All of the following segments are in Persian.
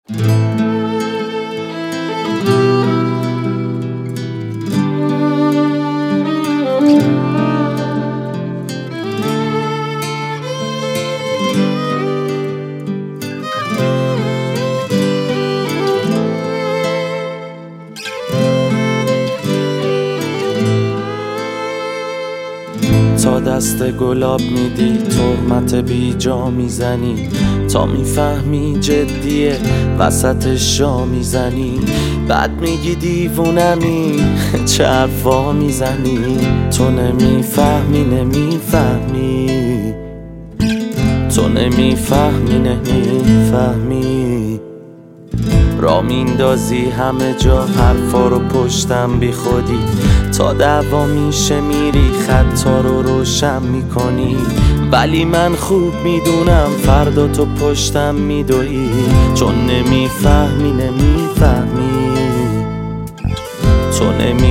تا دست گلاب میدی تهمت بی جا میزنی، تا میفهمی جدیه وسطش جا میزنی، بعد میگی دیوونمی چه حرفا میزنی. تو نمیفهمی تو نمیفهمی را میندازی همه جا حرفا رو پشتم بی خودی، تا دعوا میشه میری خطا رو روشن میکنی، ولی من خوب میدونم فردا تو پشتم میدوی، چون نمیفهمی تو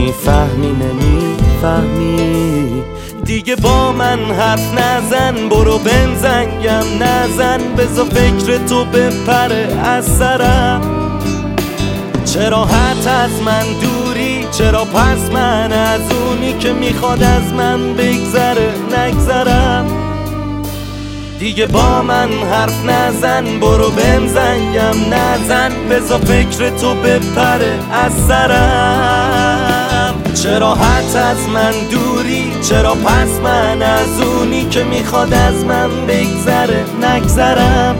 نمیفهمی. دیگه با من حرف نزن، برو بنزنگم نزن، بذار فکر تو بپره از سرم. چرا حت از من دوری، چرا پس من از اونی که میخواد از من بگذره نگذرم. دیگه با من حرف نزن، برو بنزنگم نزن، بذار فکر تو بپره از سرم. چرا حت از من دوری، چرا پس من از اونی که میخواد از من بگذره نگذرم.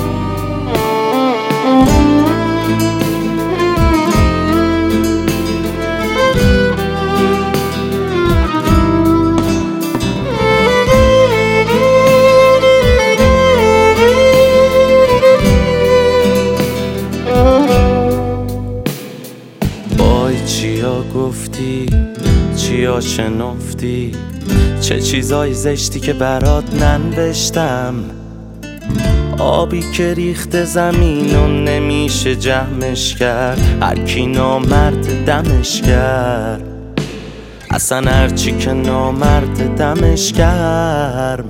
چیا گفتی، چیا شنفتی، چه چیزای زشتی که برات ننوشتم. آبی که ریخته زمین و نمیشه جمعش کرد، هر کی نامرد دمش کرد، اصلا هرچی که نامرد دمش کرد.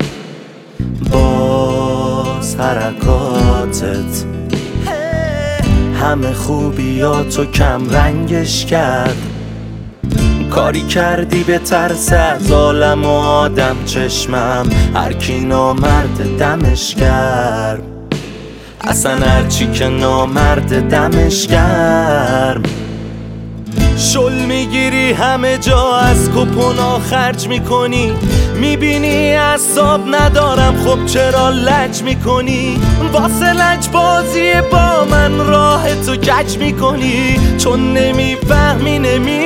باز حرکاتت همه خوبیاتو کم رنگش کرد، کاری کردی به ترس از عالم و آدم چشمم، هر کی نامرد دمش کرد، اصلا هرچی که نامرد دمش کرد. شل میگیری همه جا، از کپونا خرج میکنی، میبینی اعصاب ندارم خب چرا لج میکنی، واسه لج بازی با من راه تو کج میکنی، چون نمیفهمی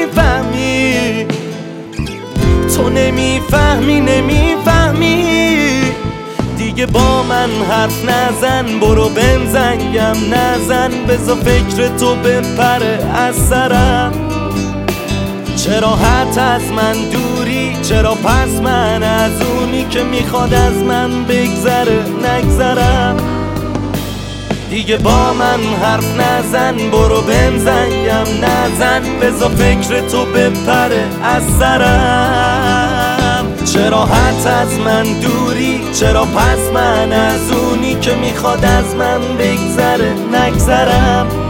تو نمیفهمی. دیگه با من حرف نزن، برو بنزنگم نزن، بذار فکر تو بپره از سرم. چرا حت از من دوری، چرا پس من از اونی که میخواد از من بگذره نگذرم. دیگه با من حرف نزن، برو بنزنگم نزن، بذار فکر تو بپره از سرم. چرا حت از من دوری، چرا پس من از اونی که میخواد از من بگذره نگذرم.